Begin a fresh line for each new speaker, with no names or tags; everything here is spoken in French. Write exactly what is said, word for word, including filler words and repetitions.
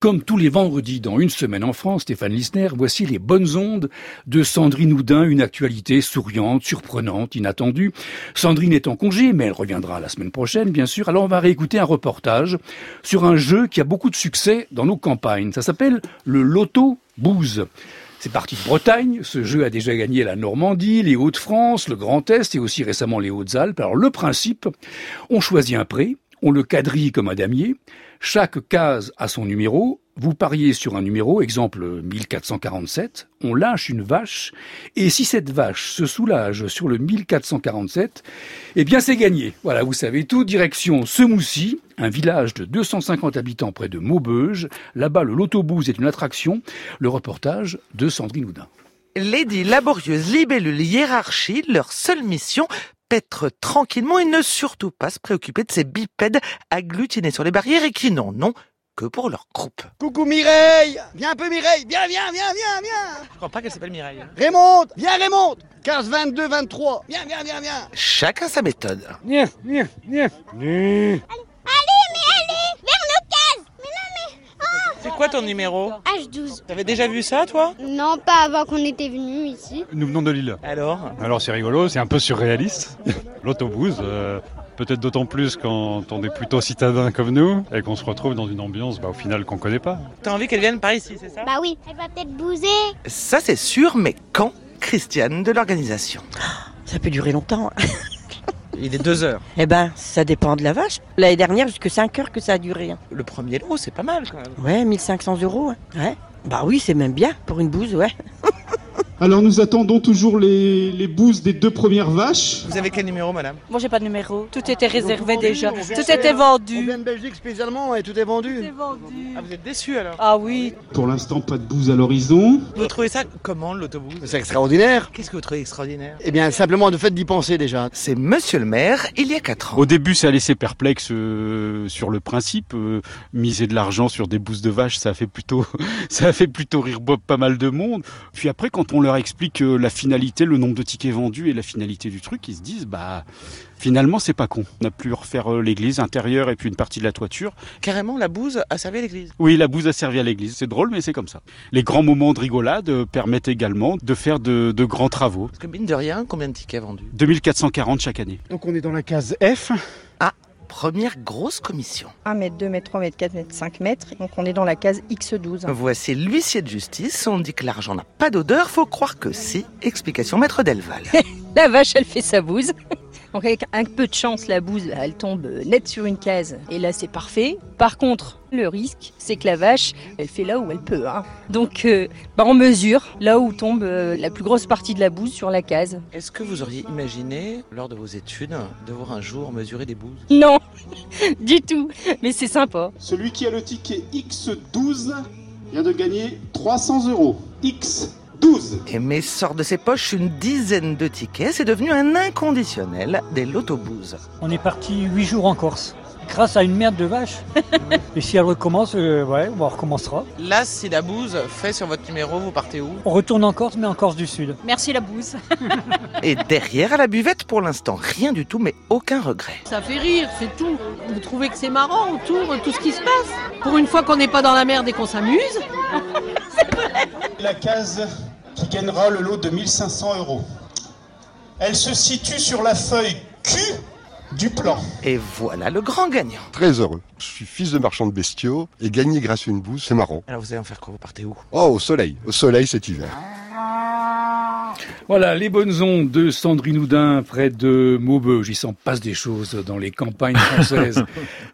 Comme tous les vendredis dans Une semaine en France, Stéphane Lissner, voici les bonnes ondes de Sandrine Houdin, une actualité souriante, surprenante, inattendue. Sandrine est en congé, mais elle reviendra la semaine prochaine, bien sûr. Alors on va réécouter un reportage sur un jeu qui a beaucoup de succès dans nos campagnes. Ça s'appelle le Loto Bouse. C'est parti de Bretagne. Ce jeu a déjà gagné la Normandie, les Hauts-de-France, le Grand Est et aussi récemment les Hautes-Alpes. Alors le principe, on choisit un pré, on le quadrille comme un damier. Chaque case a son numéro. Vous pariez sur un numéro, exemple mille quatre cent quarante-sept, on lâche une vache, et si cette vache se soulage sur le mille quatre cent quarante-sept, eh bien c'est gagné. Voilà, vous savez tout, direction Semoussy, un village de deux cent cinquante habitants près de Maubeuge. Là-bas, le Loto Bouse est une attraction. Le reportage de Sandrine Houdin.
Lady laborieuse, libellule, hiérarchie, leur seule mission, paître tranquillement et ne surtout pas se préoccuper de ces bipèdes agglutinés sur les barrières et qui n'en ont que pour leur groupe.
Coucou Mireille. Viens un peu Mireille. Viens, viens, viens, viens, viens.
Je crois pas qu'elle s'appelle Mireille.
Raymond. Viens Raymond. quinze, vingt-deux, vingt-trois. Viens, viens, viens, viens.
Chacun sa méthode.
Viens, viens, viens. Viens.
Allez, mais allez, vers nos cases. Mais non, mais... Oh.
C'est quoi ton numéro?
H douze.
T'avais déjà vu ça, toi?
Non, pas avant qu'on était venus ici.
Nous venons de Lille.
Alors?
Alors c'est rigolo, c'est un peu surréaliste. L'autobus, euh, peut-être d'autant plus quand on est plutôt citadins comme nous et qu'on se retrouve dans une ambiance bah, au final qu'on connaît pas.
T'as envie qu'elle vienne par ici, c'est ça?
Bah oui, elle va peut-être bouser.
Ça c'est sûr, mais quand? Christiane de l'organisation.
Ça peut durer longtemps.
Il est deux heures.
Eh ben, ça dépend de la vache. L'année dernière, jusque cinq heures que ça a duré.
Le premier lot, c'est pas mal quand même.
Ouais, mille cinq cents euros. Ouais. ouais. Bah oui, c'est même bien pour une bouse, ouais.
Alors nous attendons toujours les, les bouses des deux premières vaches.
Vous avez quel numéro, madame?
Moi, j'ai pas de numéro. Tout était réservé déjà. Tout était vendu.
On vient de Belgique spécialement et tout est vendu.
Tout est vendu.
Ah, vous êtes déçus alors?
Ah oui.
Pour l'instant, pas de bouses à l'horizon.
Vous trouvez ça comment, l'autobus?
C'est extraordinaire.
Qu'est-ce que vous trouvez extraordinaire?
Eh bien, simplement le fait d'y penser déjà.
C'est monsieur le maire, il y a quatre ans.
Au début, ça a laissé perplexe euh, sur le principe. Euh, miser de l'argent sur des bouses de vaches, ça a fait plutôt, ça a fait plutôt rire Bob pas mal de monde. Puis après, quand on leur explique euh, la finalité, le nombre de tickets vendus et la finalité du truc, ils se disent bah finalement c'est pas con. On a pu refaire euh, l'église intérieure et puis une partie de la toiture.
Carrément, la bouse a servi à l'église.
Oui, la bouse a servi à l'église. C'est drôle, mais c'est comme ça. Les grands moments de rigolade euh, permettent également de faire de, de grands travaux.
Parce que mine de rien, combien de tickets vendus?
deux mille quatre cent quarante chaque année.
Donc on est dans la case F.
Ah, première grosse commission.
un mètre, deux mètres, trois mètres, quatre mètres, cinq mètres. Donc on est dans la case X douze.
Voici l'huissier de justice. On dit que l'argent n'a pas d'odeur, faut croire que si. Explication maître Delval.
La vache, elle fait sa bouse. Donc avec un peu de chance, la bouse, elle tombe net sur une case. Et là, c'est parfait. Par contre, le risque, c'est que la vache, elle fait là où elle peut. Hein. Donc, euh, bah, on mesure là où tombe euh, la plus grosse partie de la bouse sur la case.
Est-ce que vous auriez imaginé, lors de vos études, devoir un jour mesurer des bouses?
Non, du tout. Mais c'est sympa.
Celui qui a le ticket X douze vient de gagner trois cents euros. X douze.
Et mais sort de ses poches une dizaine de tickets. C'est devenu un inconditionnel des lotobouses.
On est parti huit jours en Corse, grâce à une merde de vache. Et si elle recommence, euh, ouais, on recommencera.
Là, si la bouse fait sur votre numéro, vous partez où?
On retourne en Corse, mais en Corse du Sud.
Merci la bouse.
Et derrière, à la buvette, pour l'instant, rien du tout, mais aucun regret.
Ça fait rire, c'est tout. Vous trouvez que c'est marrant autour, tout ce qui se passe? Pour une fois qu'on n'est pas dans la merde et qu'on s'amuse.
La case qui gagnera le lot de mille cinq cents euros. Elle se situe sur la feuille Q du plan.
Et voilà le grand gagnant.
Très heureux. Je suis fils de marchand de bestiaux et gagner grâce à une bouse, c'est marrant.
Alors vous allez en faire quoi? Vous partez où?
Oh, au soleil. Au soleil cet hiver.
Voilà, les bonnes ondes de Sandrine Houdin près de Maubeuge. Il s'en passe des choses dans les campagnes françaises.